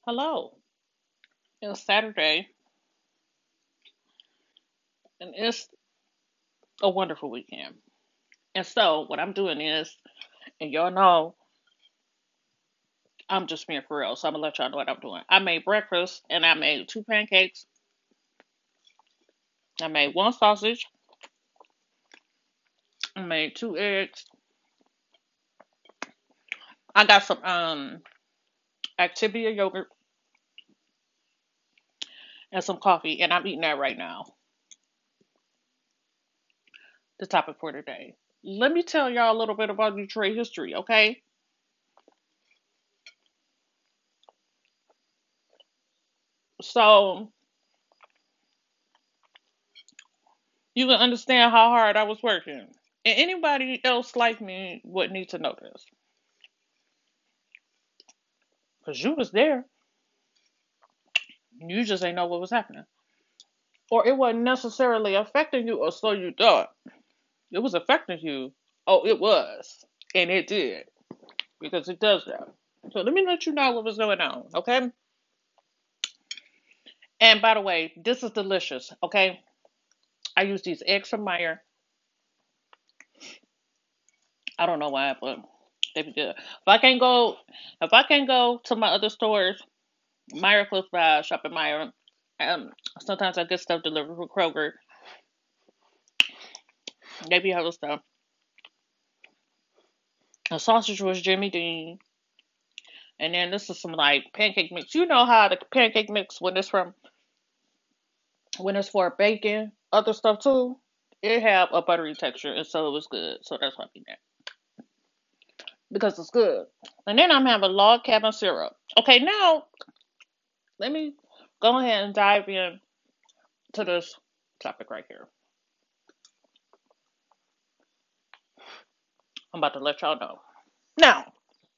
Hello. It's Saturday, and it's a wonderful weekend. And so, what I'm doing is, and y'all know, I'm just being for real, so I'm gonna let y'all know what I'm doing. I made breakfast, and I made two pancakes. I made one sausage. I made two eggs. I got some Activia yogurt and some coffee, and I'm eating that right now. The topic for today. Let me tell y'all a little bit about Detroit history, okay? So you can understand how hard I was working. And anybody else like me would need to know this. Because you was there. You just ain't know what was happening. Or it wasn't necessarily affecting you, or so you thought. It was affecting you. Oh, it was. And it did. Because it does that. So let me let you know what was going on, okay? And by the way, this is delicious, okay? I use these eggs from Meyer. I don't know why, but they be good. If I can't go to my other stores, Meyer close by, shop at Meyer. Sometimes I get stuff delivered from Kroger. They be having stuff. The sausage was Jimmy Dean. And then this is some like pancake mix. You know how the pancake mix when it's for bacon, other stuff too. It have a buttery texture, and so it was good. So that's why I mean that because it's good. And then I'm having log cabin syrup. Okay, now let me go ahead and dive in to this topic right here. I'm about to let y'all know. Now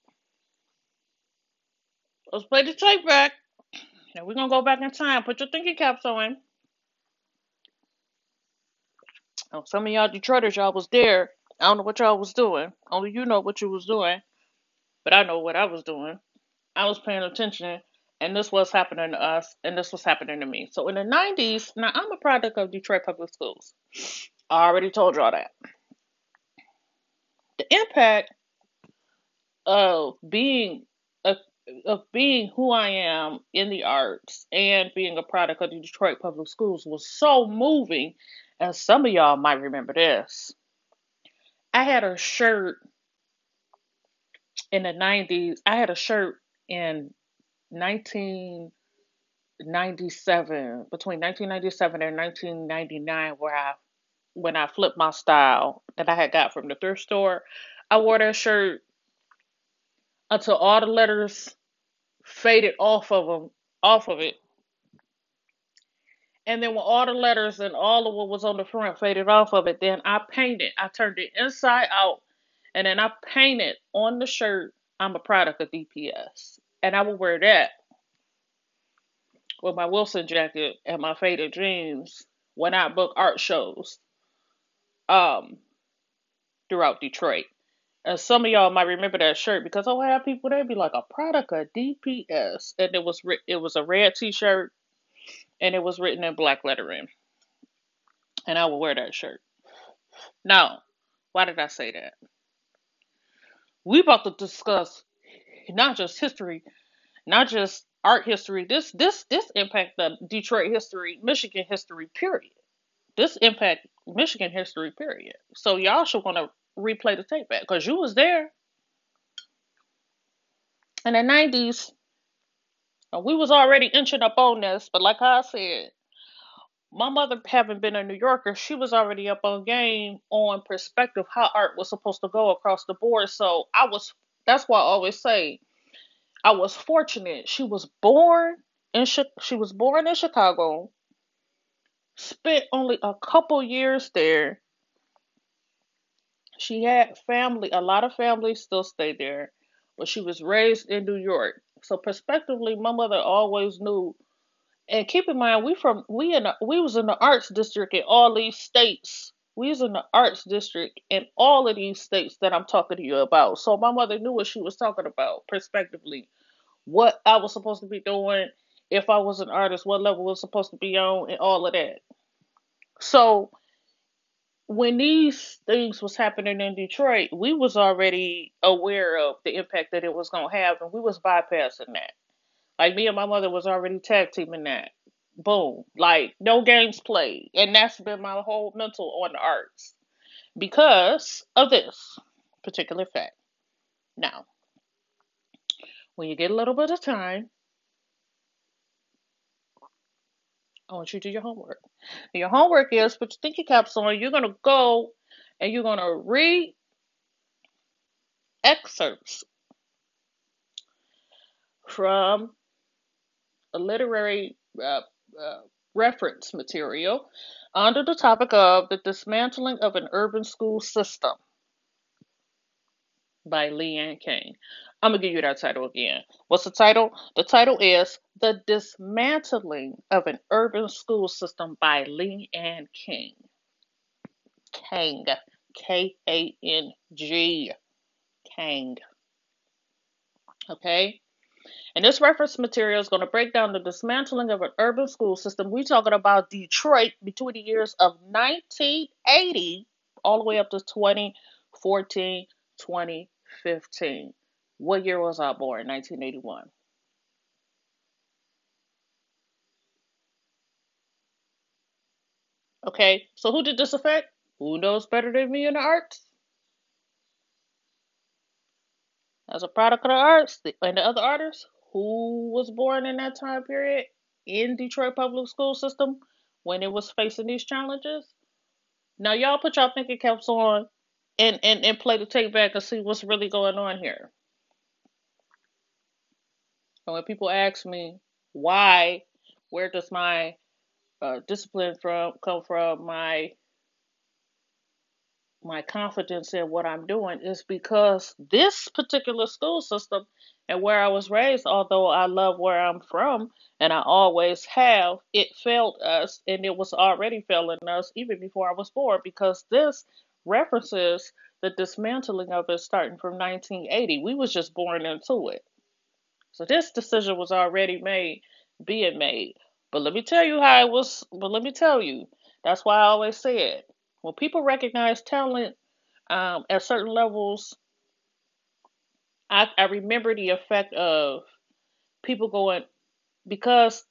let's play the tape back. Now we're gonna go back in time. Put your thinking caps on. Oh, some of y'all Detroiters, y'all was there. I don't know what y'all was doing. Only you know what you was doing. But I know what I was doing. I was paying attention, and this was happening to us, and this was happening to me. So in the 90s, now I'm a product of Detroit Public Schools. I already told y'all that. The impact of a, being who I am in the arts and being a product of the Detroit Public Schools was so moving, and some of y'all might remember this. I had a shirt in the 90s. I had a shirt in 1997, between 1997 and 1999, where I when I flipped my style that I had got from the thrift store. I wore that shirt until all the letters faded off of it. And then when all the letters and all of what was on the front faded off of it, then I painted. I turned it inside out, and then I painted on the shirt. I'm a product of DPS, and I would wear that with my Wilson jacket and my faded jeans when I book art shows um throughout Detroit. And some of y'all might remember that shirt because I would have people they'd be like a product of DPS, and it was a red T-shirt and it was written in black lettering, and I would wear that shirt. Now, why did I say that? We about to discuss not just history, not just art history. This impact the Detroit history, Michigan history, period. This impact Michigan history, period. So y'all should want to replay the tape back because you was there in the 90s. We was already inching up on this, but like I said, my mother having been a New Yorker, she was already up on game on perspective how art was supposed to go across the board. So I was that's why I always say I was fortunate. She was born in Chicago, spent only a couple years there. She had family, a lot of family still stay there, but she was raised in New York. So prospectively, my mother always knew. And keep in mind, we was in the arts district in all these states. We was in the arts district in all of these states that I'm talking to you about. So my mother knew what she was talking about, prospectively, what I was supposed to be doing, if I was an artist, what level was supposed to be on, and all of that. So when these things was happening in Detroit, we was already aware of the impact that it was gonna have, and we was bypassing that. Like me and my mother was already tag teaming that. Boom, like no games played, and that's been my whole mental on the arts because of this particular fact. Now, when you get a little bit of time, I want you to do your homework. Your homework is put your thinking caps on. You're gonna go and you're gonna read excerpts from a literary uh, reference material under the topic of the dismantling of an urban school system by Leanne King. I'm gonna give you that title again. What's the title? The title is The Dismantling of an Urban School System by Leanne King. Kang. Kang. Kang. Okay? And this reference material is going to break down the dismantling of an urban school system. We're talking about Detroit between the years of 1980 all the way up to 2014, 2015. What year was I born? 1981. Okay, so who did this affect? Who knows better than me in the arts? As a product of the arts and the other artists who was born in that time period in Detroit public school system when it was facing these challenges. Now y'all put y'all thinking caps on and play the tape back and see what's really going on here. And when people ask me why, where does my discipline from come from, my confidence in what I'm doing is because this particular school system and where I was raised, although I love where I'm from and I always have, it failed us and it was already failing us even before I was born because this references the dismantling of it starting from 1980. We was just born into it. So this decision was already made, being made. But let me tell you how it was, but let me tell you, that's why I always said, when people recognize talent at certain levels, I remember the effect of people going, because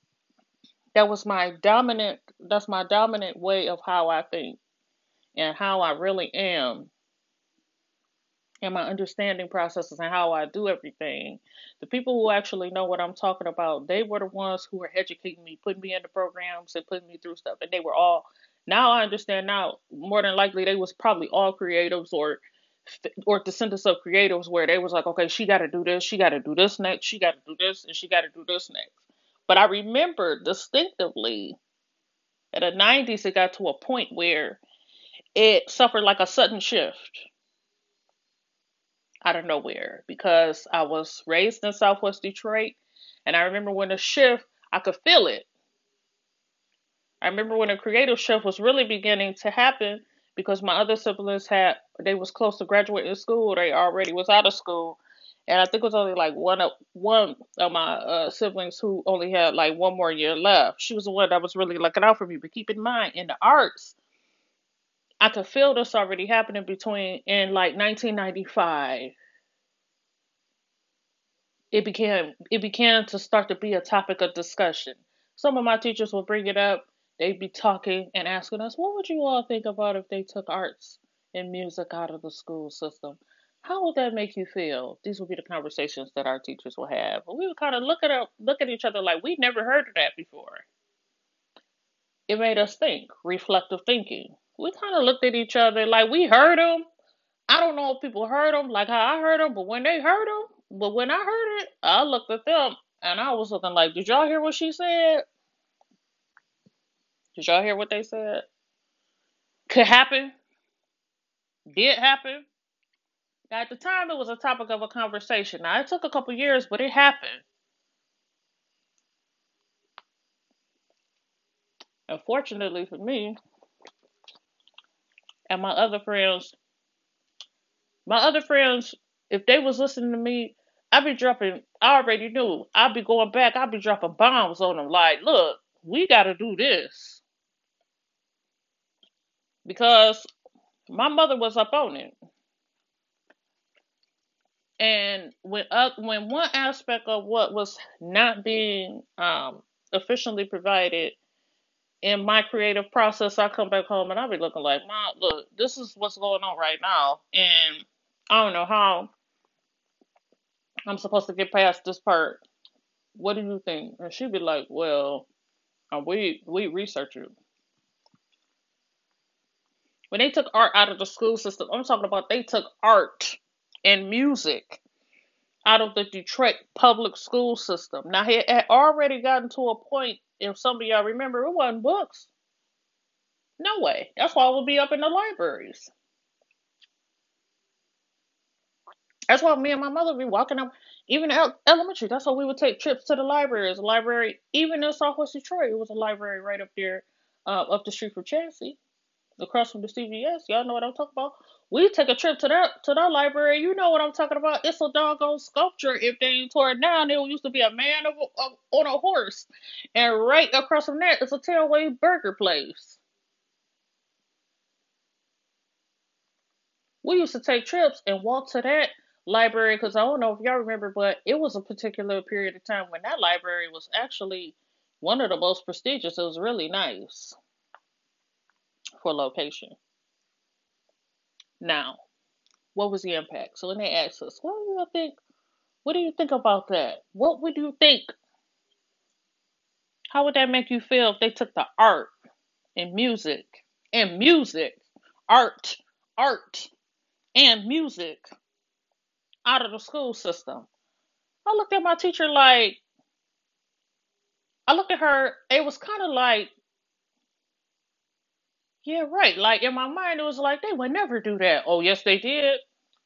that's my dominant way of how I think and how I really am and my understanding processes and how I do everything. The people who actually know what I'm talking about, they were the ones who were educating me, putting me into programs and putting me through stuff. And they were all, now I understand now, more than likely they was probably all creatives or descendants of creatives where they was like, okay, she got to do this, she got to do this next, she got to do this, and she got to do this next. But I remember distinctively in the 90s, it got to a point where it suffered like a sudden shift out of nowhere because I was raised in Southwest Detroit, and I remember when the shift, I could feel it. I remember when the creative shift was really beginning to happen because my other siblings they was close to graduating school, they already was out of school, and I think it was only like one of my siblings who only had like one more year left. She was the one that was really looking out for me. But keep in mind, in the arts, I could feel this already happening between in like 1995 it began to start to be a topic of discussion. Some of my teachers would bring it up. They'd be talking and asking us, "What would you all think about if they took arts and music out of the school system? How would that make you feel?" These would be the conversations that our teachers would have. And we would kind of look at each other like we'd never heard of that before. It made us think, reflective thinking. We kind of looked at each other like we heard them. I don't know if people heard them like how I heard them, but when they heard them, but when I heard it, I looked at them and I was looking like, did y'all hear what she said? Did y'all hear what they said? Could happen, did happen. Now, at the time, it was a topic of a conversation. Now, it took a couple years, but it happened. Unfortunately for me and my other friends, if they was listening to me, I be dropping. I already knew. I be going back. I be dropping bombs on them. Like, look, we got to do this because my mother was up on it. And when one aspect of what was not being efficiently provided in my creative process, I come back home and I be looking like, Mom, look, this is what's going on right now, and I don't know how I'm supposed to get past this part. What do you think? And she'd be like, well, we research it. When they took art out of the school system, I'm talking about they took art and music out of the Detroit public school system. Now, it had already gotten to a point, if some of y'all remember, it wasn't books. No way. That's why it would be up in the libraries. That's why me and my mother would be walking up, even elementary. That's why we would take trips to the libraries. The library, even in Southwest Detroit, it was a library right up there, up the street from Chelsea, across from the CVS. Y'all know what I'm talking about. We take a trip to that library. You know what I'm talking about. It's a doggone sculpture. If they ain't tore it down, there used to be a man on a horse, and right across from that is a tailway burger place. We used to take trips and walk to that library because I don't know if y'all remember, but it was a particular period of time when that library was actually one of the most prestigious. It was really nice for location. Now, what was the impact? So when they asked us, what do you think? What do you think about that? What would you think? How would that make you feel if they took the art and music, art, art and music out of the school system? I looked at my teacher like, I looked at her, it was kind of like, yeah, right. Like in my mind, it was like, they would never do that. Oh, yes, they did.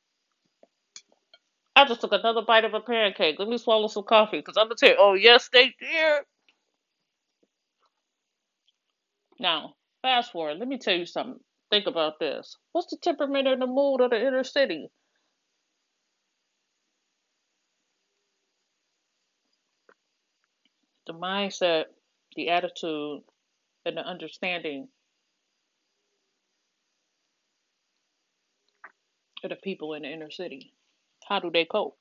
I just took another bite of a pancake. Let me swallow some coffee because I'm going to tell you, oh, yes, they did. Now, fast forward. Let me tell you something. Think about this. What's the temperament and the mood of the inner city? The mindset, the attitude, and the understanding of the people in the inner city. How do they cope?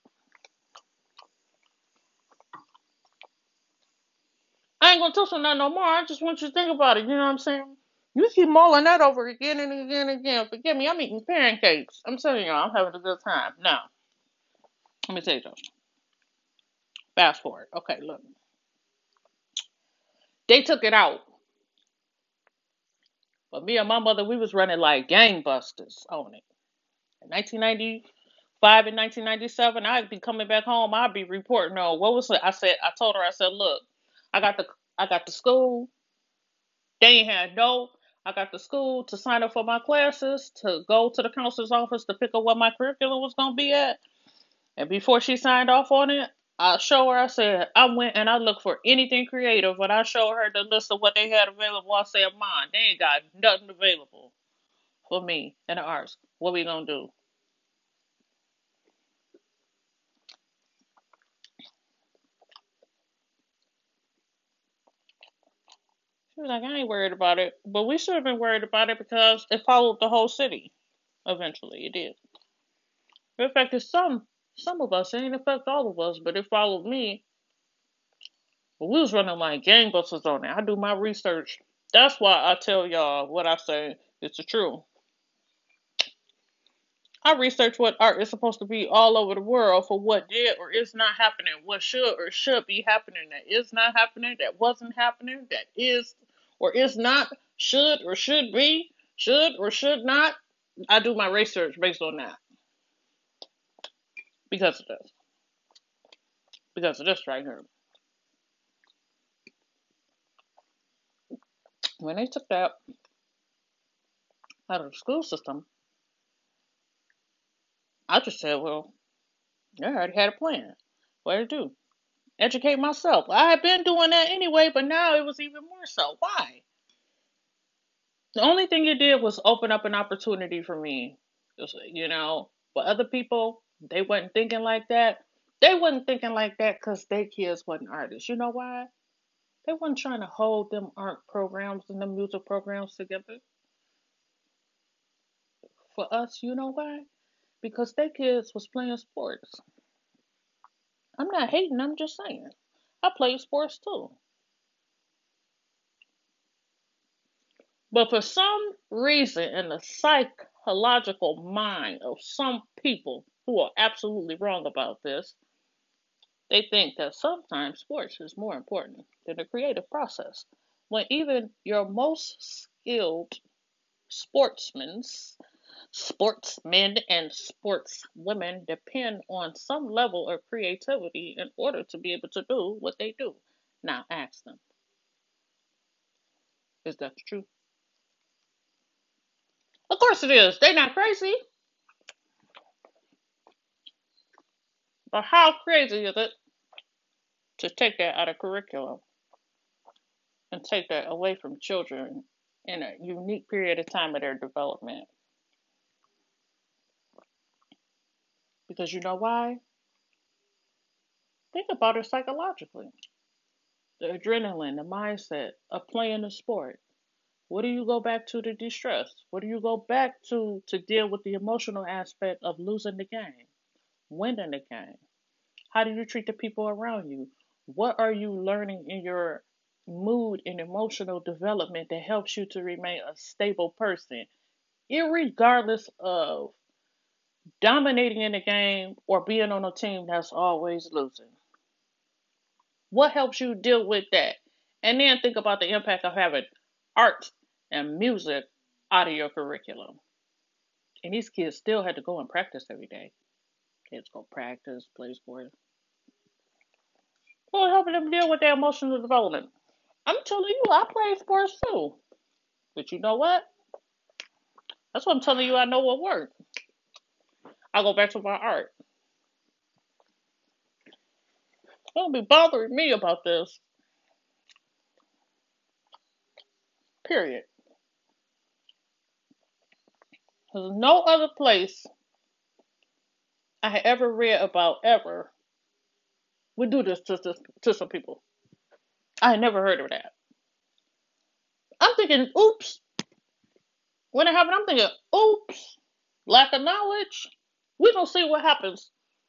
I ain't gonna touch on that no more. I just want you to think about it. You know what I'm saying? You keep mulling that over again and again and again. Forgive me, I'm eating pancakes. I'm telling y'all, I'm having a good time. Now, let me tell you something. Fast forward. Okay, look. They took it out. But me and my mother, we was running like gangbusters on it. In 1995 and 1997, I'd be coming back home. I'd be reporting on what was it. I told her, I said, look, I got the I got the school. They ain't had no. I got the school to sign up for my classes, to go to the counselor's office to pick up what my curriculum was gonna be at. And before she signed off on it, I show her. I said I went and I looked for anything creative. When I showed her the list of what they had available, I said, "Mom, they ain't got nothing available for me in the arts. What we gonna do?" She was like, "I ain't worried about it, but we should have been worried about it because it followed the whole city. Eventually, it did. It affected some of us. It didn't affect all of us, but it followed me. But we was running like gangbusters on it. I do my research. That's why I tell y'all what I say. It's the truth. I research what art is supposed to be all over the world for what did or is not happening, what should or should be happening, that is not happening, that wasn't happening, that is or is not, should or should be, should or should not. I do my research based on that because of this. Because of this right here. When they took that out of the school system, I just said, well, I already had a plan. What to do? Educate myself. I had been doing that anyway, but now it was even more so. Why? The only thing it did was open up an opportunity for me. But other people, they wasn't thinking like that. They wasn't thinking like that because their kids wasn't artists. You know why? They wasn't trying to hold them art programs and them music programs together for us. You know why? Because their kids was playing sports. I'm not hating, I'm just saying. I played sports too. But for some reason, in the psychological mind of some people who are absolutely wrong about this, they think that sometimes sports is more important than the creative process. When even your most skilled sportsmen, sportsmen and sportswomen depend on some level of creativity in order to be able to do what they do. Now ask them, is that the truth? Of course it is. They're not crazy. But how crazy is it to take that out of curriculum and take that away from children in a unique period of time of their development? Because you know why? Think about it psychologically. The adrenaline, the mindset of playing a sport. What do you go back to de-stress? What do you go back to deal with the emotional aspect of losing the game, winning the game? How do you treat the people around you? What are you learning in your mood and emotional development that helps you to remain a stable person, irregardless of dominating in the game or being on a team that's always losing? What helps you deal with that? And then think about the impact of having art and music out of your curriculum. And these kids still had to go and practice every day. Kids go practice, play sports. Well, helping them deal with their emotional development. I'm telling you, I play sports too. But you know what? That's what I'm telling you. I know what works. I go back to my art. Don't be bothering me about this. Period. There's no other place I had ever read about ever would do this to some people. I had never heard of that. I'm thinking, oops. When it happened, I'm thinking, oops. Lack of knowledge. We gonna see what happens.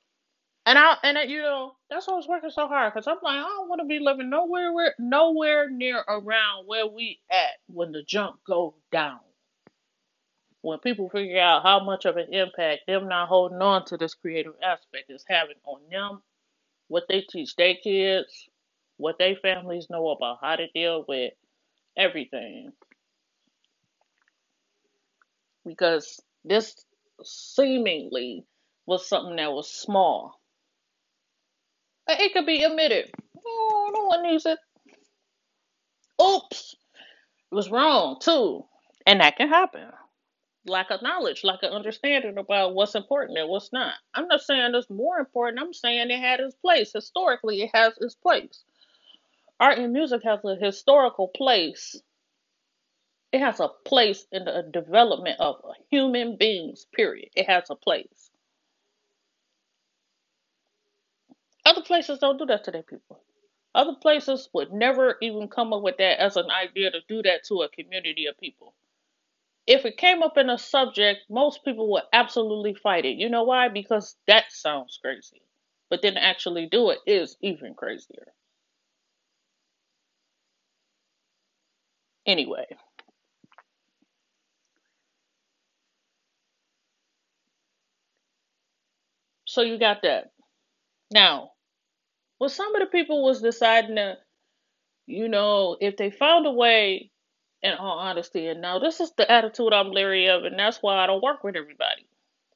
That's why I was working so hard because I'm like, I don't want to be living nowhere near around where we at when the jump go down. When people figure out how much of an impact them not holding on to this creative aspect is having on them, what they teach their kids, what their families know about how to deal with everything. Because this seemingly was something that was small. It could be omitted. Oh, no one needs it. Oops, it was wrong too. And that can happen. Lack of knowledge, lack of understanding about what's important and what's not. I'm not saying it's more important. I'm saying it had its place. Historically, it has its place. Art and music has a historical place. It has a place in the development of human beings, period. It has a place. Other places don't do that to their people. Other places would never even come up with that as an idea to do that to a community of people. If it came up in a subject, most people would absolutely fight it. You know why? Because that sounds crazy. But then to actually do it is even crazier. Anyway, so you got that. Now, what some of the people was deciding to, if they found a way, in all honesty, and now this is the attitude I'm leery of, and that's why I don't work with everybody.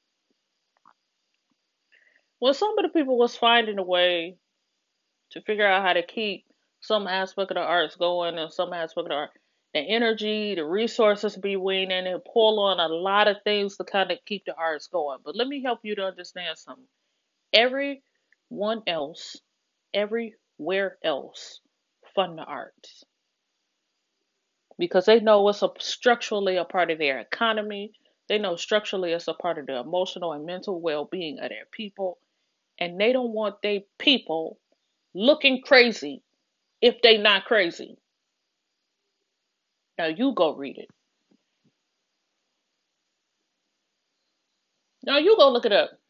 When some of the people was finding a way to figure out how to keep some aspect of the arts going and some aspect of the art, the energy, the resources be waning and pull on a lot of things to kind of keep the arts going. But let me help you to understand something. Everyone else, everywhere else, fund the arts because they know it's structurally a part of their economy. They know structurally it's a part of the emotional and mental well-being of their people. and they don't want their people looking crazy if they not crazy. Now you go read it. Now you go look it up.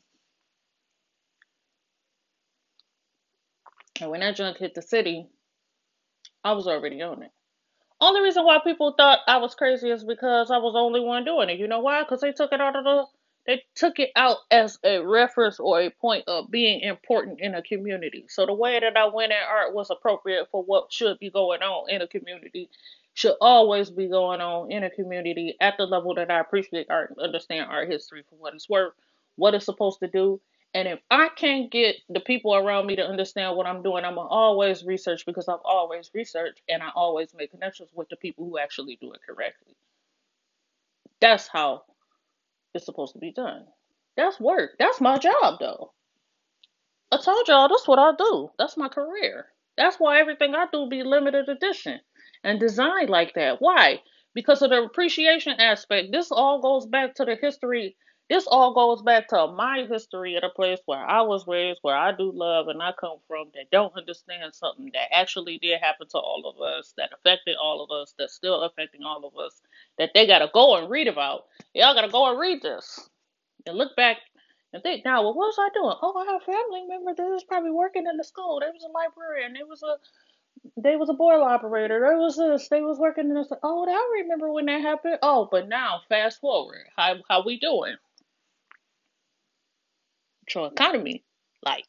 And when that junk hit the city, I was already on it. Only reason why people thought I was crazy is because I was the only one doing it. You know why? Because they took it out as a reference or a point of being important in a community. So the way that I went at art was appropriate for what should be going on in a community, should always be going on in a community at the level that I appreciate art and understand art history for what it's worth, what it's supposed to do. And if I can't get the people around me to understand what I'm doing, I'm gonna always research because I've always researched and I always make connections with the people who actually do it correctly. That's how it's supposed to be done. That's work. That's my job, though. I told y'all that's what I do. That's my career. That's why everything I do be limited edition and designed like that. Why? Because of the appreciation aspect. This all goes back to the history. This all goes back to my history at a place where I was raised, where I do love and I come from, that don't understand something that actually did happen to all of us, that affected all of us, that's still affecting all of us, that they gotta go and read about. Y'all gotta go and read this and look back and think now, well, what was I doing? Oh, I have a family member that was probably working in the school. They was a librarian. They was a boiler operator. There was this. They was working in this. Oh, I remember when that happened. Oh, but now fast forward, how we doing? So economy, like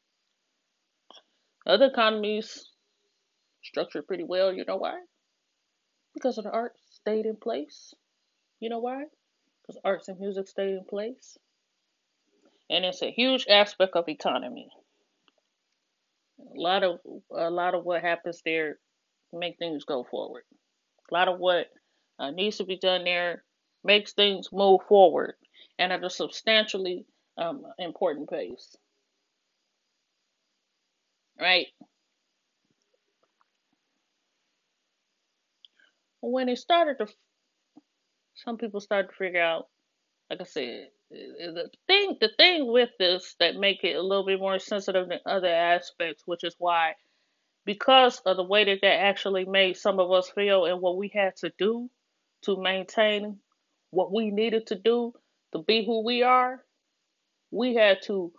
other economies, structured pretty well. You know why? Because of the arts stayed in place. You know why? Because arts and music stayed in place, and it's a huge aspect of economy. A lot of what happens there make things go forward. A lot of what needs to be done there makes things move forward and at a substantially important pace. Right? When it started to, some people started to figure out, like I said, the thing with this that make it a little bit more sensitive than other aspects, which is why, because of the way that that actually made some of us feel and what we had to do to maintain what we needed to do to be who we are, we had to,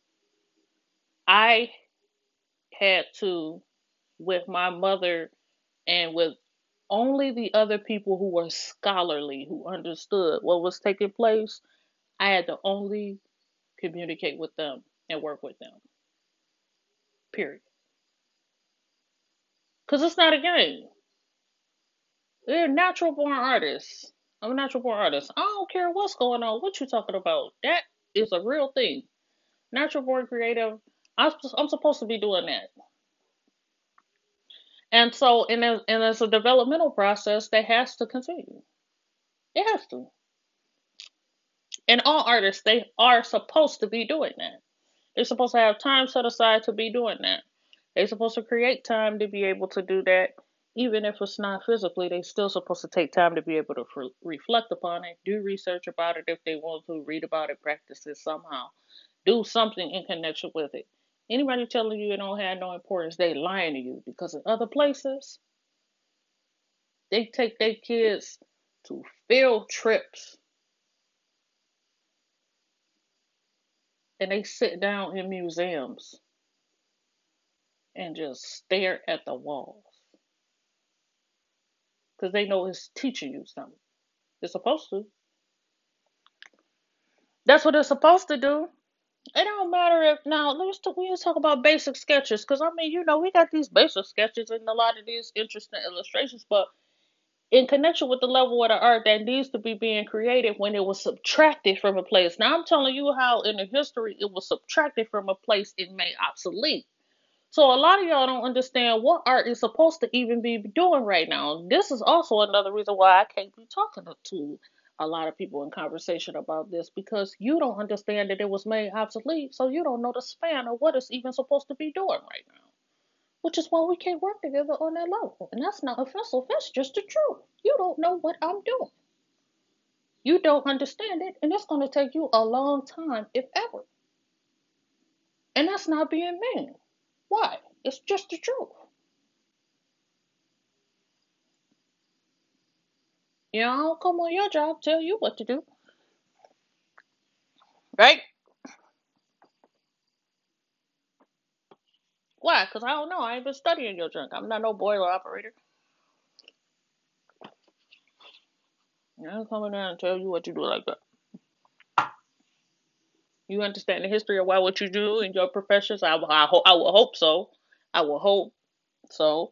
I had to, with my mother and with only the other people who were scholarly, who understood what was taking place, I had to only communicate with them and work with them. Period. Because it's not a game. They're natural born artists. I'm a natural born artist. I don't care what's going on. What you talking about? That is a real thing. Natural born creative. I'm supposed to be doing that. And so, and as a developmental process that has to continue. It has to. And all artists, they are supposed to be doing that. They're supposed to have time set aside to be doing that. They're supposed to create time to be able to do that. Even if it's not physically, they're still supposed to take time to be able to reflect upon it, do research about it if they want to, read about it, practice it somehow, do something in connection with it. Anybody telling you it don't have no importance, they lying to you because in other places, they take their kids to field trips and they sit down in museums and just stare at the walls because they know it's teaching you something. It's supposed to. That's what it's supposed to do. It don't matter if now we just talk about basic sketches because I mean we got these basic sketches and a lot of these interesting illustrations, but in connection with the level of the art that needs to be being created when it was subtracted from a place. Now I'm telling you how in the history it was subtracted from a place it made obsolete. So a lot of y'all don't understand what art is supposed to even be doing right now. This is also another reason why I can't be talking to a lot of people in conversation about this because you don't understand that it was made obsolete, so you don't know the span of what it's even supposed to be doing right now. Which is why we can't work together on that level. And that's not offensive, that's just the truth. You don't know what I'm doing. You don't understand it, and it's going to take you a long time, if ever. And that's not being mean. Why? It's just the truth. You know, I don't come on your job tell you what to do. Right? Why? Because I don't know. I ain't been studying your junk. I'm not no boiler operator. I don't come in there and tell you what to do like that. You understand the history of why what you do in your professions? I will hope so. I will hope so.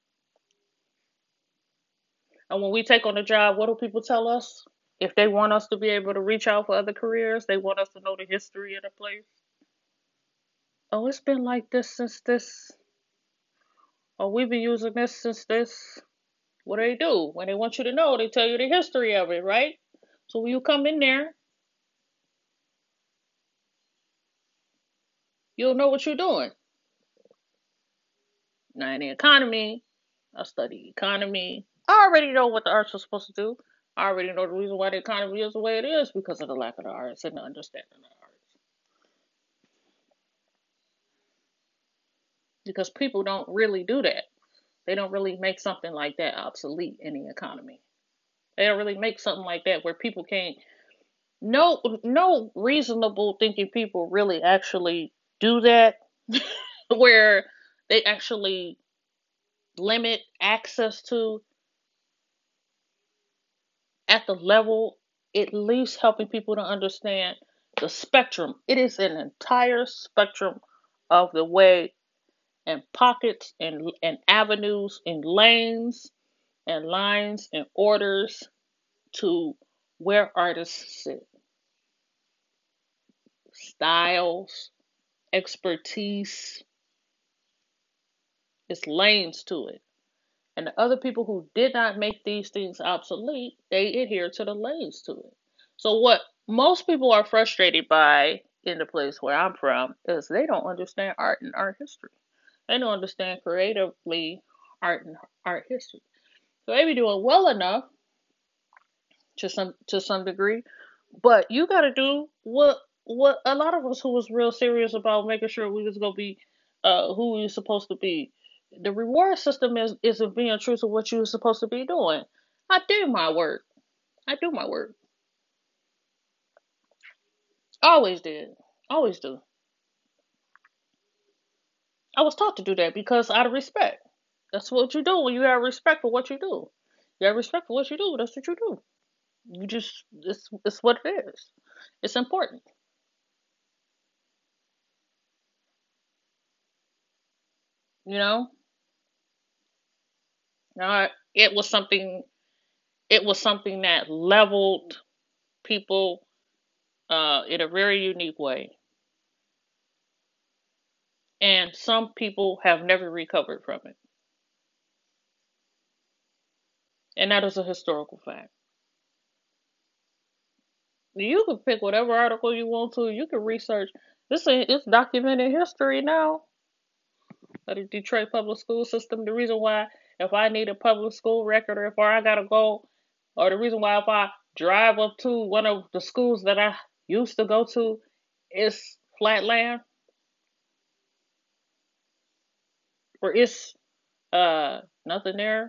And when we take on a job, what do people tell us? If they want us to be able to reach out for other careers, they want us to know the history of the place. Oh, it's been like this since this. Oh, we've been using this since this. What do? When they want you to know, they tell you the history of it, right? So when you come in there, you'll know what you're doing. Now in the economy, I study economy. I already know what the arts are supposed to do. I already know the reason why the economy is the way it is because of the lack of the arts and the understanding of the arts. Because people don't really do that. They don't really make something like that obsolete in the economy. They don't really make something like that where people can't. No reasonable thinking people really actually do that, where they actually limit access to at the level, at least helping people to understand the spectrum. It is an entire spectrum of the way and pockets and avenues and lanes and lines and orders to where artists sit. Styles, expertise, it's lanes to it. And the other people who did not make these things obsolete, they adhere to the lanes to it. So what most people are frustrated by in the place where I'm from is they don't understand art and art history. They don't understand creatively art and art history. So they be doing well enough to some degree, but you got to do what a lot of us who was real serious about making sure we was gonna be who we was supposed to be. The reward system isn't being true to what you were supposed to be doing. I do my work. I do my work. Always did. Always do. I was taught to do that because out of respect. That's what you do when you have respect for what you do. You have respect for what you do. That's what you do. You just it's what it is. It's important. You know. Now it was something that leveled people in a very unique way, and some people have never recovered from it, and that is a historical fact. You can pick whatever article you want to. You can research. It's documented history now of the Detroit public school system. The reason why, if I need a public school record, or if I gotta go, or the reason why if I drive up to one of the schools that I used to go to, it's flatland, or it's nothing there,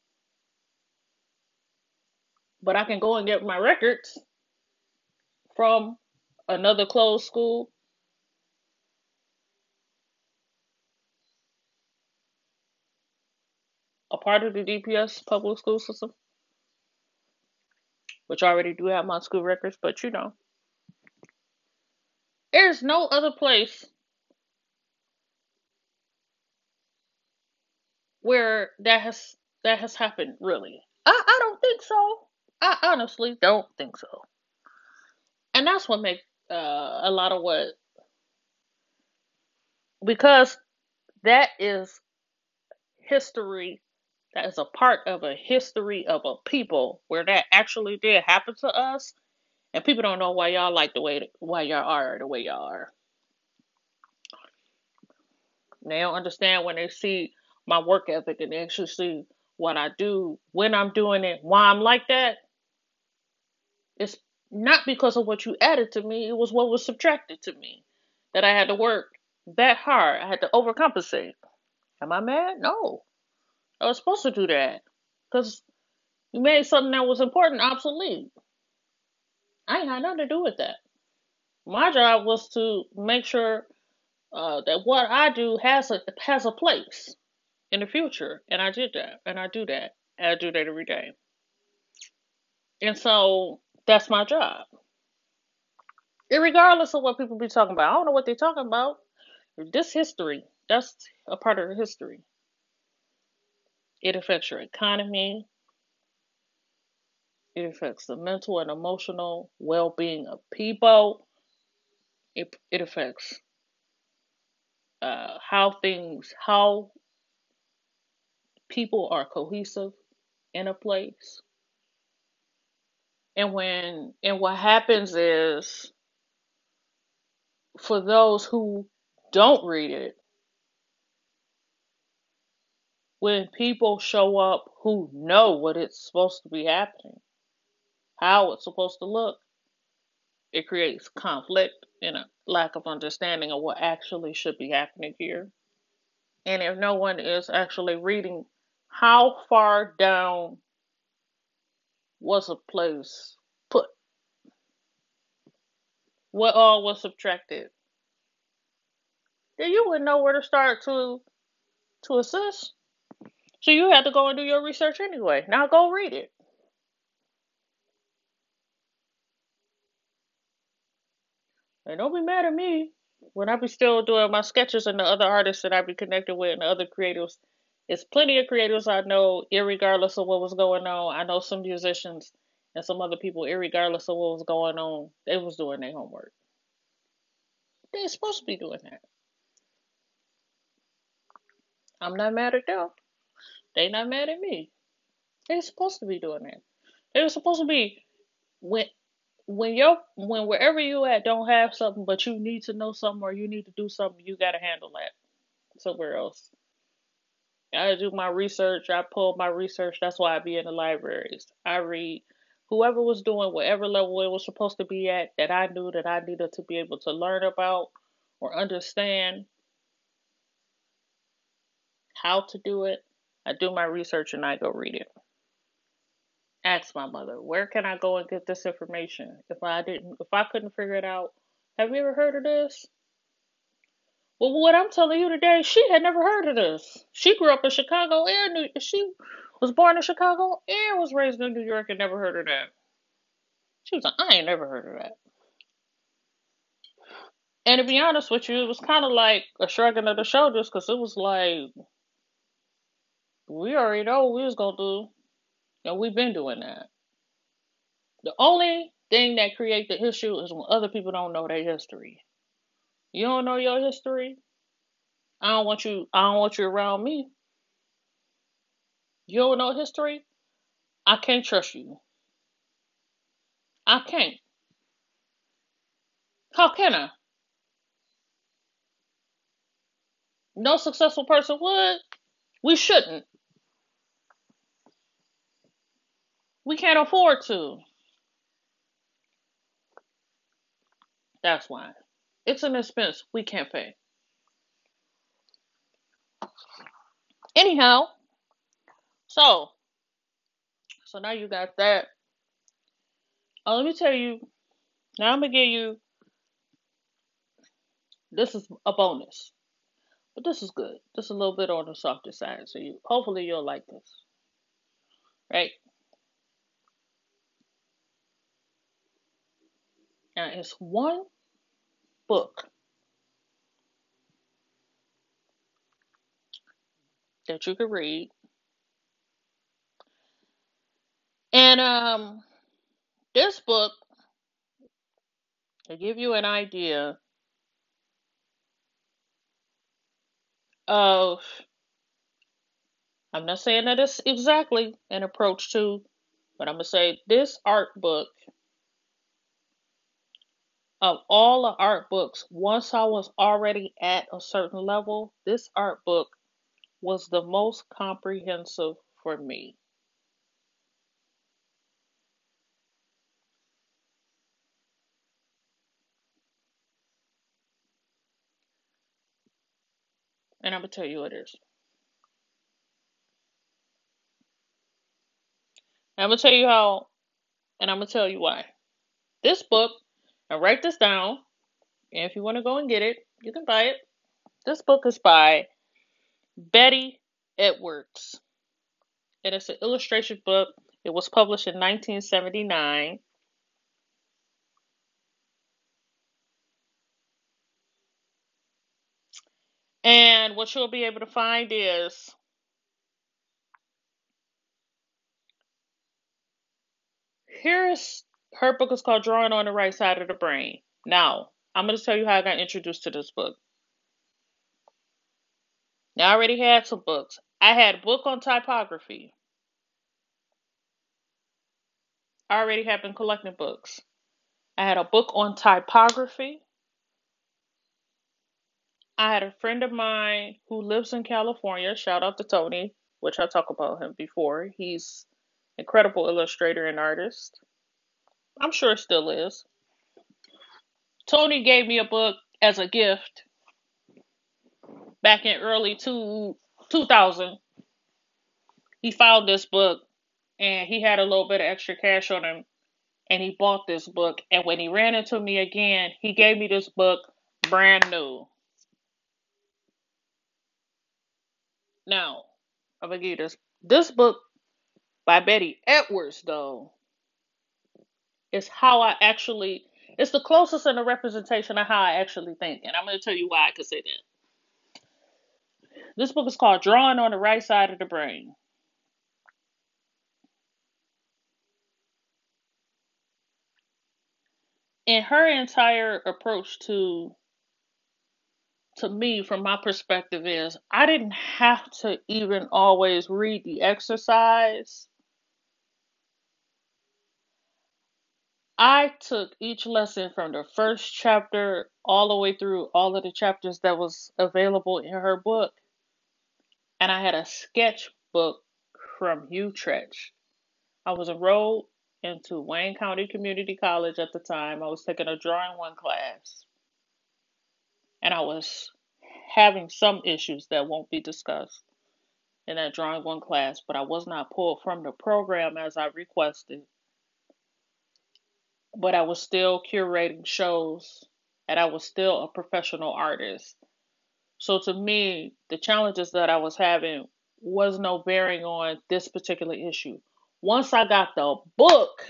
but I can go and get my records from another closed school, a part of the DPS public school system, which I already do have my school records, but there's no other place where that has happened really. I don't think so. I honestly don't think so. And that's what makes a lot of what, because that is history, that is a part of a history of a people where that actually did happen to us. And people don't know why y'all like the way why y'all are the way y'all are. They don't understand when they see my work ethic and they actually see what I do when I'm doing it, why I'm like that. It's not because of what you added to me, it was what was subtracted to me that I had to work. that hard. I had to overcompensate. Am I mad? No. I was supposed to do that because you made something that was important obsolete. I ain't had nothing to do with that. My job was to make sure that what I do has a place in the future, and I did that, and I do that, and I do that every day, and so that's my job. Regardless of what people be talking about, I don't know what they're talking about. This history, that's a part of the history. It affects your economy. It affects the mental and emotional well-being of people. It affects how people are cohesive in a place. And what happens is, for those who don't read it, when people show up who know what it's supposed to be happening, how it's supposed to look, it creates conflict and a lack of understanding of what actually should be happening here. And if no one is actually reading how far down was a place put, what all was subtracted, then you wouldn't know where to start to assist. So you had to go and do your research anyway. Now go read it. And don't be mad at me when I be still doing my sketches and the other artists that I be connected with and the other creatives. It's plenty of creatives I know, irregardless of what was going on. I know some musicians and some other people, irregardless of what was going on, they was doing their homework. They're supposed to be doing that. I'm not mad at them. They not mad at me. They're supposed to be doing that. They were supposed to be when when wherever you at don't have something, but you need to know something or you need to do something, you gotta handle that somewhere else. I do my research. I pull my research. That's why I be in the libraries. I read whoever was doing whatever level it was supposed to be at that I knew that I needed to be able to learn about or understand how to do it. I do my research and I go read it. Ask my mother, where can I go and get this information? If I couldn't figure it out, have you ever heard of this? Well, what I'm telling you today, she had never heard of this. She grew up in Chicago and she was born in Chicago and was raised in New York and never heard of that. She was like, I ain't never heard of that. And to be honest with you, it was kind of like a shrugging of the shoulders because it was like, we already know what we was going to do. And we've been doing that. The only thing that creates the issue is when other people don't know their history. You don't know your history? I don't want you around me. You don't know history? I can't trust you. I can't. How can I? No successful person would. We shouldn't. We can't afford to. That's why. It's an expense we can't pay. Anyhow, so now you got that. Let me tell you. Now I'm gonna give you. This is a bonus, but this is good. Just a little bit on the softer side, so you hopefully you'll like this, right? Now it's one book that you can read, and this book will give you an idea of. I'm not saying that it's exactly an approach to, but I'm gonna say this art book of all the art books. Once I was already at a certain level, this art book was the most comprehensive for me. And I'm going to tell you what it is. I'm going to tell you how, and I'm going to tell you why. This book, and write this down, and if you want to go and get it, you can buy it. This book is by Betty Edwards. It is an illustration book. It was published in 1979. And what you'll be able to find is here's her book is called Drawing on the Right Side of the Brain. Now, I'm going to tell you how I got introduced to this book. Now, I already had some books. I had a book on typography. I already have been collecting books. I had a book on typography. I had a friend of mine who lives in California. Shout out to Tony, which I talked about him before. He's an incredible illustrator and artist. I'm sure it still is. Tony gave me a book as a gift back in early 2000. He found this book and he had a little bit of extra cash on him and he bought this book. And when he ran into me again, he gave me this book brand new. Now, I'm gonna give you this book by Betty Edwards, though, is how I actually, it's the closest in the representation of how I actually think. And I'm going to tell you why I could say that. This book is called Drawing on the Right Side of the Brain. And her entire approach to me, from my perspective, is I didn't have to even always read the exercise. I took each lesson from the first chapter all the way through all of the chapters that was available in her book. And I had a sketchbook from Utrecht. I was enrolled into Wayne County Community College at the time. I was taking a drawing one class. And I was having some issues that won't be discussed in that drawing one class, but I was not pulled from the program as I requested. But I was still curating shows and I was still a professional artist. So to me, the challenges that I was having was no bearing on this particular issue. Once I got the book,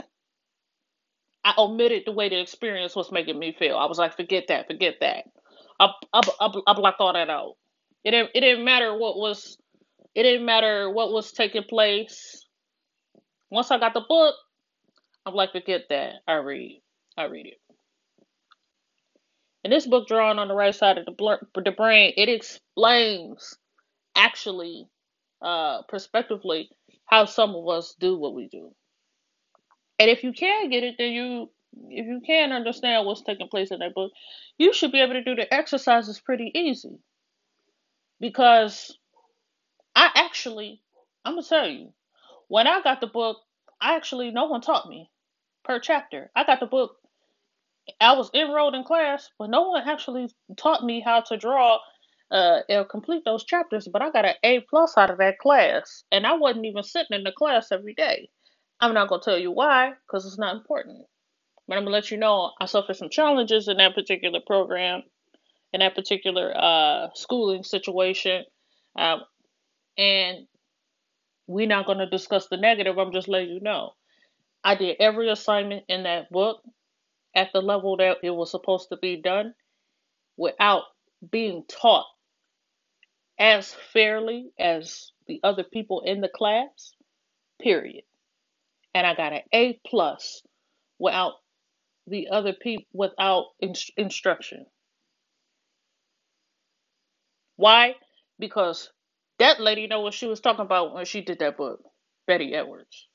I omitted the way the experience was making me feel. I was like, forget that, forget that. I blocked all that out. It didn't matter what was it didn't matter what was taking place. Once I got the book, I'm like, forget that. I read it. And this book, Drawn on the Right Side of the Brain, it explains actually, prospectively, how some of us do what we do. And if you can get it, then if you can understand what's taking place in that book, you should be able to do the exercises pretty easy. Because I actually, I'm gonna tell you, when I got the book, I actually no one taught me per chapter. I got the book. I was enrolled in class, but no one actually taught me how to draw and complete those chapters. But I got an A+ out of that class, and I wasn't even sitting in the class every day. I'm not gonna tell you why, because it's not important. But I'm gonna let you know I suffered some challenges in that particular program, in that particular schooling situation, um, and we're not gonna discuss the negative. I'm just letting you know I did every assignment in that book at the level that it was supposed to be done without being taught as fairly as the other people in the class. Period. And I got an A+ without the other people without instruction. Why? Because that lady know what she was talking about when she did that book, Betty Edwards.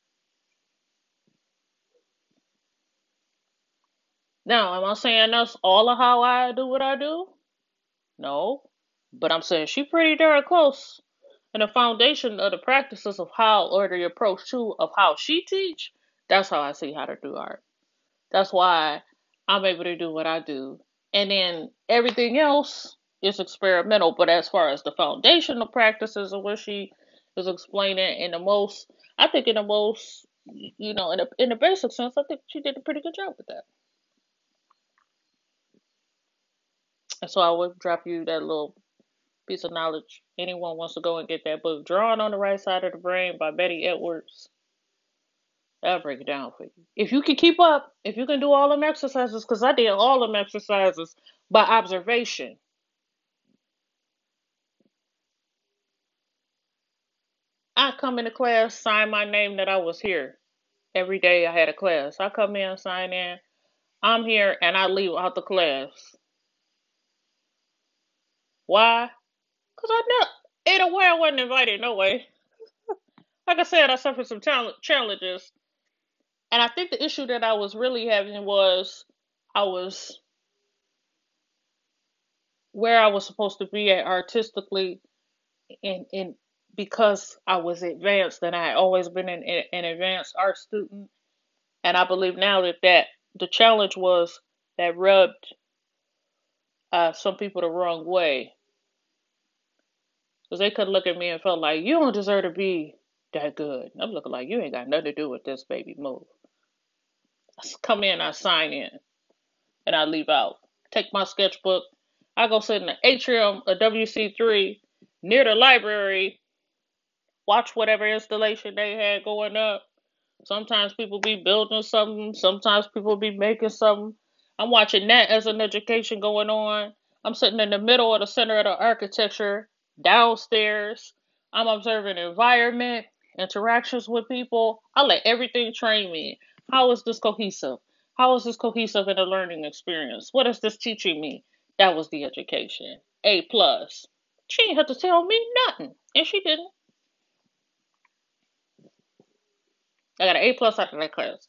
Now, am I saying that's all of how I do what I do? No, but I'm saying she pretty darn close. And the foundation of the practices of how, or the approach to of how she teach, that's how I see how to do art. That's why I'm able to do what I do. And then everything else, it's experimental. But as far as the foundational practices of what she is explaining in the most, I think in the most, in the basic sense, I think she did a pretty good job with that. And so I would drop you that little piece of knowledge. Anyone wants to go and get that book, Drawing on the Right Side of the Brain by Betty Edwards. That'll break it down for you. If you can keep up, if you can do all them exercises, because I did all them exercises by observation. I come into class, sign my name that I was here. Every day I had a class. I come in, sign in, I'm here, and I leave out the class. Why? Because I know, in a way, I wasn't invited, no way. Like I said, I suffered some challenges. And I think the issue that I was really having was I was where I was supposed to be at artistically in because I was advanced and I had always been an advanced art student. And I believe now that the challenge was that rubbed some people the wrong way. Because they could look at me and felt like, you don't deserve to be that good. I'm looking like, you ain't got nothing to do with this, baby. Move. I come in, I sign in, and I leave out. Take my sketchbook. I go sit in the atrium of WC3 near the library, watch whatever installation they had going up. Sometimes people be building something, sometimes people be making something. I'm watching that as an education going on. I'm sitting in the middle of the center of the architecture, downstairs. I'm observing environment, interactions with people. I let everything train me. How is this cohesive? How is this cohesive in a learning experience? What is this teaching me? That was the education. A plus. She didn't have to tell me nothing, and she didn't. I got an A plus after that class.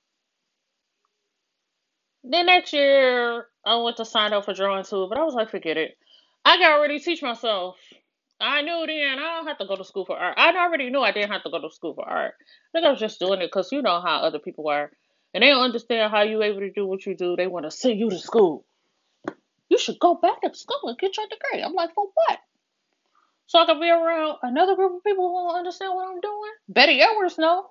Then next year, I went to sign up for drawing too, but I was like, forget it. I can already teach myself. I knew then I don't have to go to school for art. I already knew I didn't have to go to school for art. I think I was just doing it because you know how other people are. And they don't understand how you able to do what you do. They want to send you to school. You should go back to school and get your degree. I'm like, for what? So I can be around another group of people who don't understand what I'm doing? Betty Edwards know.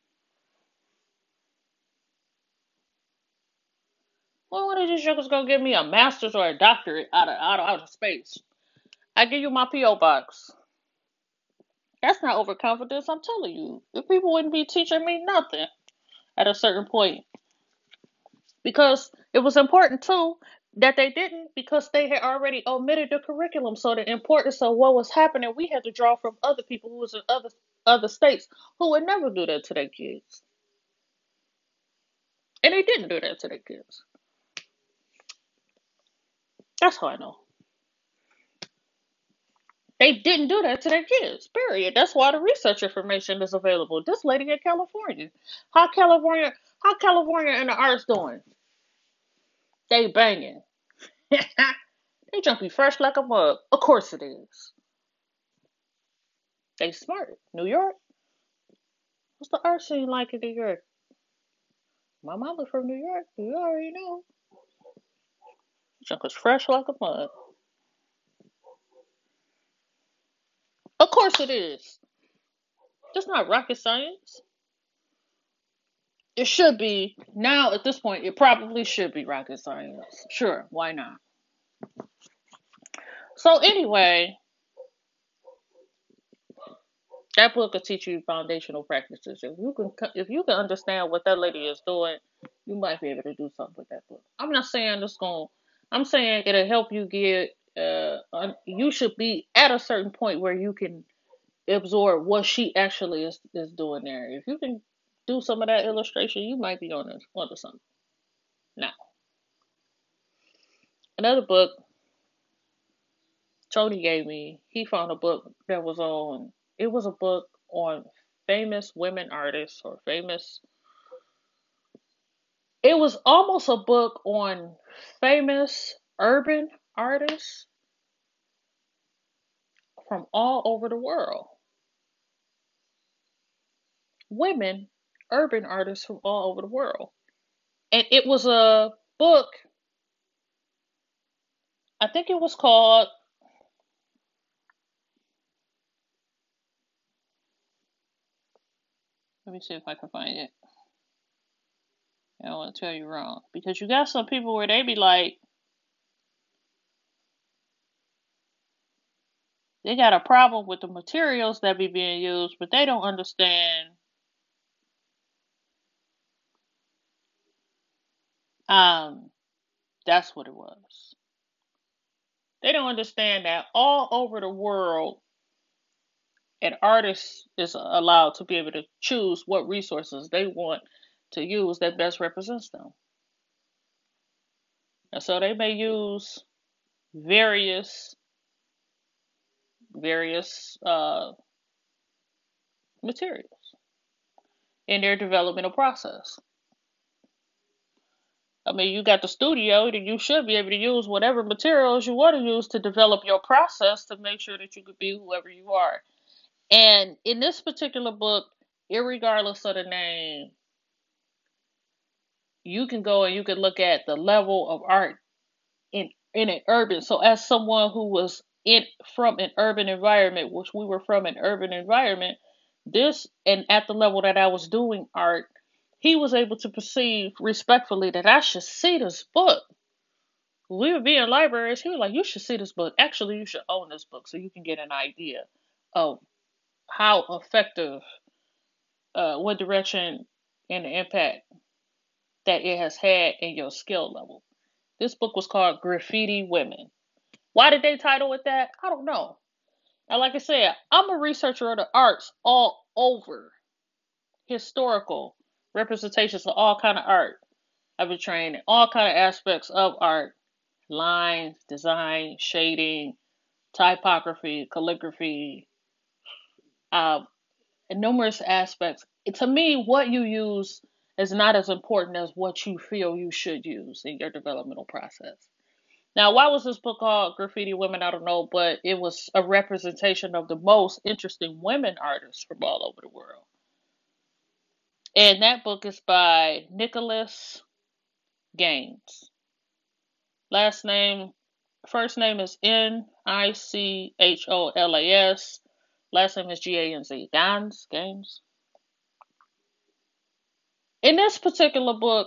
Well, one of these suckers gonna give me a master's or a doctorate out of space. I give you my P.O. box. That's not overconfidence, I'm telling you. The people wouldn't be teaching me nothing at a certain point. Because it was important too that they didn't because they had already omitted the curriculum. So the importance of what was happening, we had to draw from other people who was in other states who would never do that to their kids. And they didn't do that to their kids. That's how I know. They didn't do that to their kids. Period. That's why the research information is available. This lady in California. How California how California and the arts doing? They banging. They jumpy fresh like a mug. Of course it is. They smart. New York? What's the art scene like in New York? My mama from New York. You already know. Junk is fresh like a mug. Of course it is. It's not rocket science. It should be. Now, at this point, it probably should be rocket science. Sure, why not? So, anyway, that book will teach you foundational practices. If you can understand what that lady is doing, you might be able to do something with that book. I'm not saying it's going. I'm saying it'll help you get. You should be at a certain point where you can absorb what she actually is doing there. If you can do some of that illustration, you might be onto something. Now, another book Tony gave me. He found a book that was on. It was a book on famous women artists or famous. It was almost a book on famous urban artists from all over the world. Women, urban artists from all over the world. And it was a book, I think it was called. Let me see if I can find it. I don't want to tell you wrong because you got some people where they be like, they got a problem with the materials that be being used, but they don't understand. Um, that's what it was. They don't understand that all over the world, an artist is allowed to be able to choose what resources they want to use that best represents them. And so they may use various various materials in their developmental process. I mean, you got the studio, then you should be able to use whatever materials you want to use to develop your process to make sure that you could be whoever you are. And in this particular book, irregardless of the name, you can go and you can look at the level of art in an urban. So as someone who was in from an urban environment, which we were from an urban environment, this and at the level that I was doing art, he was able to perceive respectfully that I should see this book. We would be in libraries. He was like, "You should see this book. Actually, you should own this book so you can get an idea of how effective, what direction, and the impact that it has had in your skill level." This book was called Graffiti Women. Why did they title it that? I don't know. And like I said, I'm a researcher of the arts all over, historical representations of all kind of art. I've been trained in all kind of aspects of art: lines, design, shading, typography, calligraphy, uh, and numerous aspects. To me, what you use is not as important as what you feel you should use in your developmental process. Now, why was this book called Graffiti Women? I don't know, but it was a representation of the most interesting women artists from all over the world. And that book is by Nicholas Gaines. Last name, first name is Nicholas. Last name is Ganz. Gaines. In this particular book,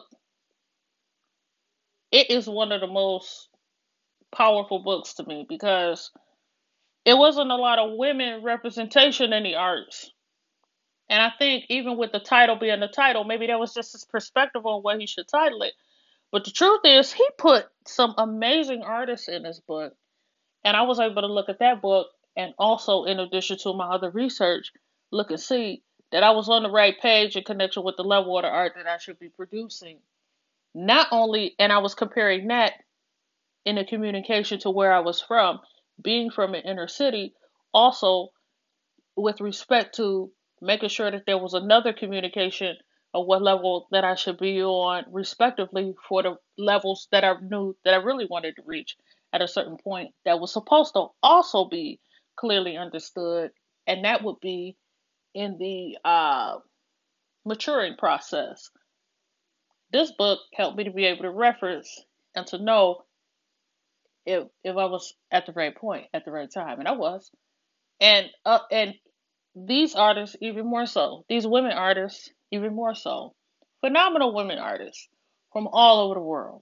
it is one of the most powerful books to me because it wasn't a lot of women representation in the arts. And I think even with the title being the title, maybe that was just his perspective on what he should title it. But the truth is, he put some amazing artists in this book. And I was able to look at that book and also, in addition to my other research, look and see that I was on the right page in connection with the level of the art that I should be producing. Not only, and I was comparing that in a communication to where I was from, being from an inner city, also with respect to making sure that there was another communication of what level that I should be on, respectively, for the levels that I knew that I really wanted to reach at a certain point that was supposed to also be clearly understood, and that would be in the maturing process. This book helped me to be able to reference and to know if I was at the right point at the right time, and I was. And these artists even more so. These women artists even more so. Phenomenal women artists from all over the world.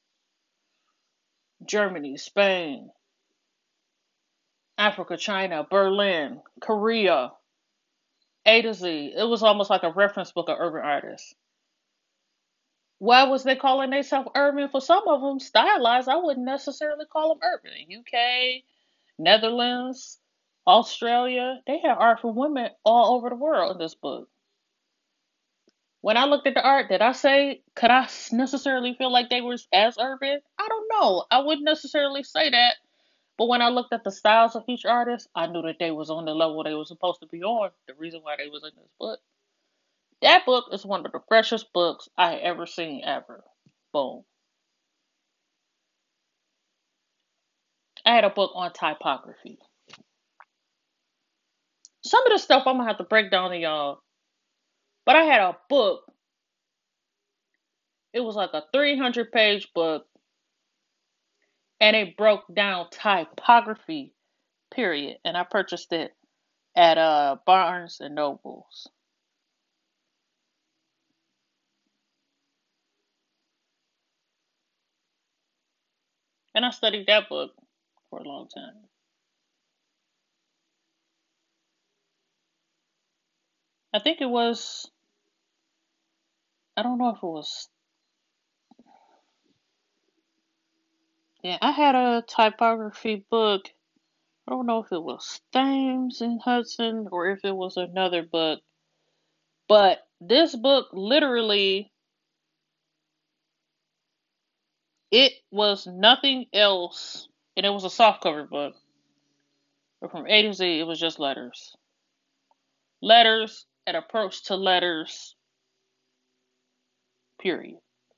Germany, Spain, Africa, China, Berlin, Korea, A to Z. It was almost like a reference book of urban artists. Why was they calling themselves urban? For some of them, stylized, I wouldn't necessarily call them urban. UK, Netherlands, Australia, they had art from women all over the world in this book. When I looked at the art, did I say, could I necessarily feel like they were as urban? I don't know. I wouldn't necessarily say that. But when I looked at the styles of each artist, I knew that they was on the level they were supposed to be on. The reason why they was in this book. That book is one of the freshest books I had ever seen ever. Boom. I had a book on typography. Some of the stuff I'm gonna have to break down to y'all. But I had a book. It was like a 300-page book. and it broke down typography, period. And I purchased it at Barnes and Nobles. And I studied that book for a long time. I think it was, I don't know if it was, yeah, I had a typography book. I don't know if it was Thames and Hudson or if it was another book. But this book literally, it was nothing else. And it was a softcover book. But from A to Z, it was just letters. Letters, an approach to letters, period.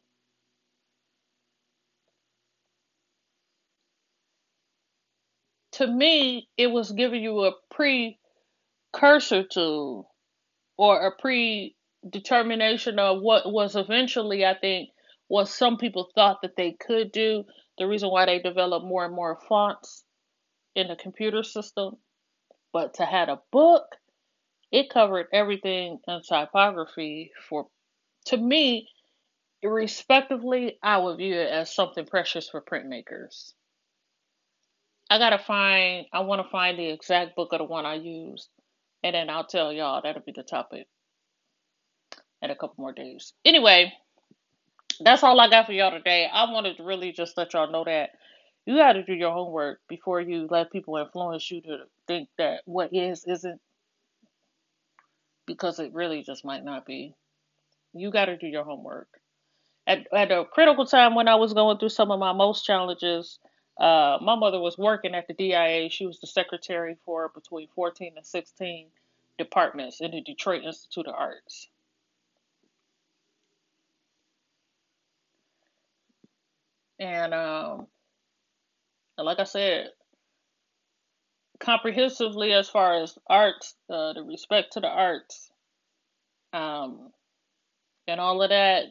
To me, it was giving you a precursor to, or a predetermination of what was eventually, I think, what some people thought that they could do. The reason why they developed more and more fonts in the computer system. But to have a book, it covered everything in typography for, to me, irrespectively, I would view it as something precious for printmakers. I want to find the exact book of the one I used, and then I'll tell y'all that'll be the topic in a couple more days. Anyway, that's all I got for y'all today. I wanted to really just let y'all know that you got to do your homework before you let people influence you to think that what is isn't, because it really just might not be. You got to do your homework. At a critical time when I was going through some of my most challenges, my mother was working at the DIA. She was the secretary for between 14 and 16 departments in the Detroit Institute of Arts. And like I said, comprehensively as far as arts, the respect to the arts, um, and all of that,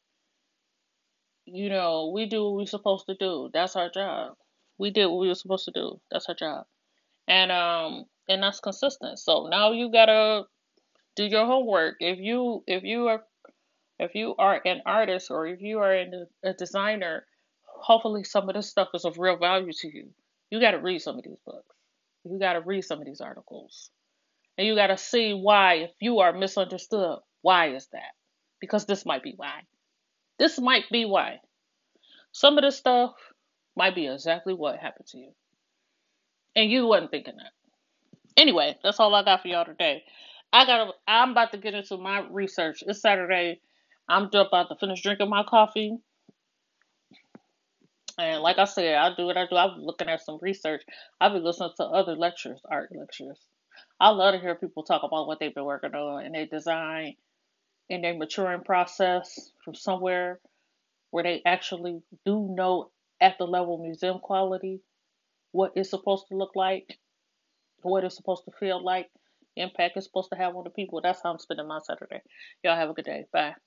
we do what we're supposed to do. That's our job. We did what we were supposed to do. That's our job. And that's consistent. So now you gotta do your homework. If you are an artist or if you are a designer, hopefully some of this stuff is of real value to you. You got to read some of these books. You got to read some of these articles. And you got to see why, if you are misunderstood, why is that? Because this might be why. This might be why. Some of this stuff might be exactly what happened to you. And you wasn't thinking that. Anyway, that's all I got for y'all today. I'm about to get into my research. It's Saturday. I'm just about to finish drinking my coffee. And like I said, I do what I do. I'm looking at some research. I've been listening to other lectures, art lectures. I love to hear people talk about what they've been working on and their design and their maturing process from somewhere where they actually do know at the level museum quality what it's supposed to look like, what it's supposed to feel like, the impact it's supposed to have on the people. That's how I'm spending my Saturday. Y'all have a good day. Bye.